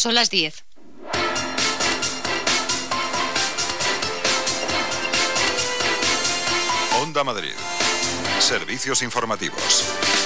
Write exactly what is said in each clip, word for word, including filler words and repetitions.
Son las diez. Onda Madrid. Servicios informativos.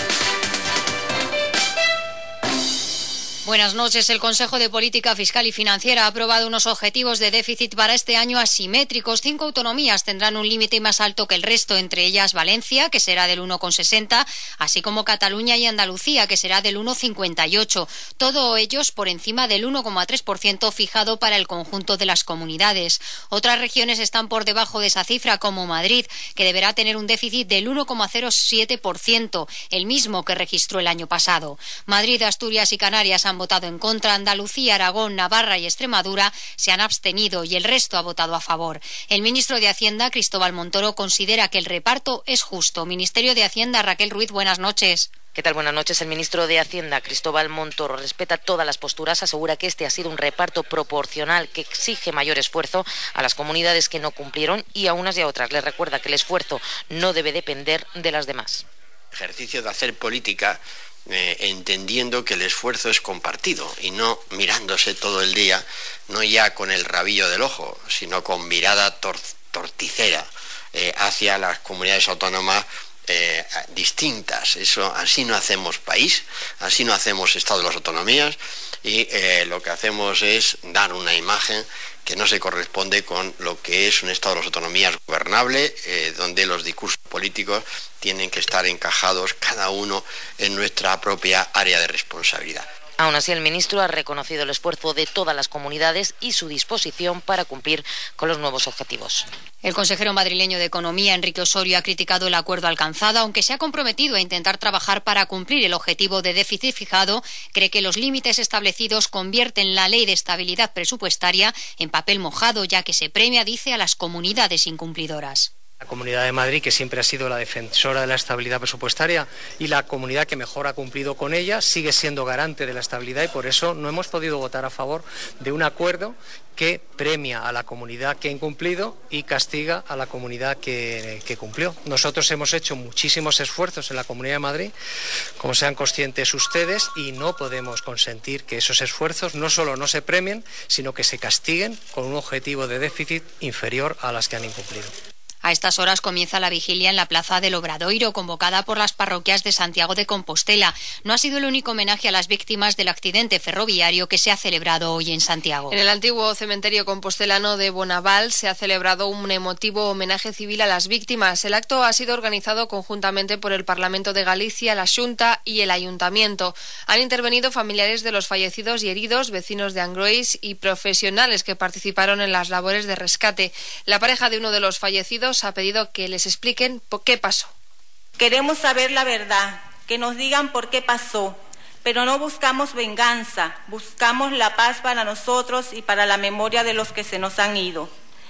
Buenas noches. El Consejo de Política Fiscal y Financiera ha aprobado unos objetivos de déficit para este año asimétricos. Cinco autonomías tendrán un límite más alto que el resto, entre ellas Valencia, que será del uno coma sesenta, así como Cataluña y Andalucía, que será del uno coma cincuenta y ocho. Todos ellos por encima del uno coma tres por ciento fijado para el conjunto de las comunidades. Otras regiones están por debajo de esa cifra, como Madrid, que deberá tener un déficit del uno coma cero siete por ciento, el mismo que registró el año pasado. Madrid, Asturias y Canarias han votado en contra. Andalucía, Aragón, Navarra y Extremadura se han abstenido y el resto ha votado a favor. El ministro de Hacienda, Cristóbal Montoro, considera que el reparto es justo. Ministerio de Hacienda, Raquel Ruiz, buenas noches. ¿Qué tal? Buenas noches. El ministro de Hacienda, Cristóbal Montoro, respeta todas las posturas, asegura que este ha sido un reparto proporcional que exige mayor esfuerzo a las comunidades que no cumplieron y a unas y a otras. Les recuerda que el esfuerzo no debe depender de las demás. Ejercicio de hacer política Eh, entendiendo que el esfuerzo es compartido y no mirándose todo el día, no ya con el rabillo del ojo, sino con mirada tor- torticera eh, hacia las comunidades autónomas eh, distintas. Eso, así no hacemos país, así no hacemos Estado de las autonomías y eh, lo que hacemos es dar una imagen que no se corresponde con lo que es un Estado de las autonomías gobernable, eh, donde los discursos políticos tienen que estar encajados cada uno en nuestra propia área de responsabilidad. Aún así, el ministro ha reconocido el esfuerzo de todas las comunidades y su disposición para cumplir con los nuevos objetivos. El consejero madrileño de Economía, Enrique Osorio, ha criticado el acuerdo alcanzado, aunque se ha comprometido a intentar trabajar para cumplir el objetivo de déficit fijado. Cree que los límites establecidos convierten la ley de estabilidad presupuestaria en papel mojado, ya que se premia, dice, a las comunidades incumplidoras. La Comunidad de Madrid, que siempre ha sido la defensora de la estabilidad presupuestaria y la comunidad que mejor ha cumplido con ella, sigue siendo garante de la estabilidad y por eso no hemos podido votar a favor de un acuerdo que premia a la comunidad que ha incumplido y castiga a la comunidad que, que cumplió. Nosotros hemos hecho muchísimos esfuerzos en la Comunidad de Madrid, como sean conscientes ustedes, y no podemos consentir que esos esfuerzos no solo no se premien, sino que se castiguen con un objetivo de déficit inferior a las que han incumplido. A estas horas comienza la vigilia en la Plaza del Obradoiro, convocada por las parroquias de Santiago de Compostela. No ha sido el único homenaje a las víctimas del accidente ferroviario que se ha celebrado hoy en Santiago. En el antiguo cementerio compostelano de Bonaval se ha celebrado un emotivo homenaje civil a las víctimas. El acto ha sido organizado conjuntamente por el Parlamento de Galicia, la Xunta y el Ayuntamiento. Han intervenido familiares de los fallecidos y heridos, vecinos de Angrois y profesionales que participaron en las labores de rescate. La pareja de uno de los fallecidos ha pedido que les expliquen por qué pasó. Queremos saber la verdad, que nos digan por qué pasó, pero no buscamos venganza, buscamos la paz para nosotros y para la memoria de los que se nos han ido.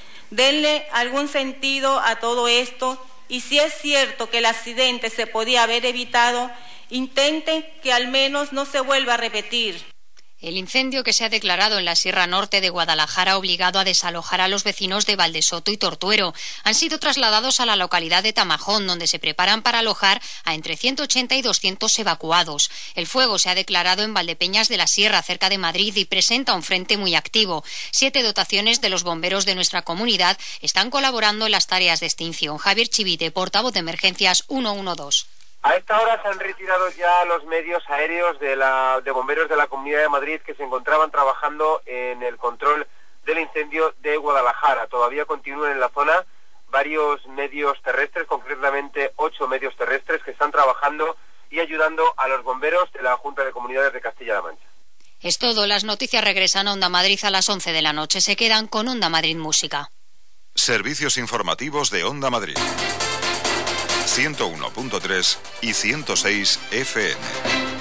Denle algún sentido a todo esto y si es cierto que el accidente se podía haber evitado, intenten que al menos no se vuelva a repetir. El incendio que se ha declarado en la Sierra Norte de Guadalajara ha obligado a desalojar a los vecinos de Valdesoto y Tortuero. Han sido trasladados a la localidad de Tamajón, donde se preparan para alojar a entre ciento ochenta y doscientos evacuados. El fuego se ha declarado en Valdepeñas de la Sierra, cerca de Madrid, y presenta un frente muy activo. Siete dotaciones de los bomberos de nuestra comunidad están colaborando en las tareas de extinción. Javier Chivite, portavoz de Emergencias ciento doce. A esta hora se han retirado ya los medios aéreos de, la, de bomberos de la Comunidad de Madrid que se encontraban trabajando en el control del incendio de Guadalajara. Todavía continúan en la zona varios medios terrestres, concretamente ocho medios terrestres que están trabajando y ayudando a los bomberos de la Junta de Comunidades de Castilla-La Mancha. Es todo. Las noticias regresan a Onda Madrid a las once de la noche. Se quedan con Onda Madrid Música. Servicios informativos de Onda Madrid. ciento uno punto tres y ciento seis F M.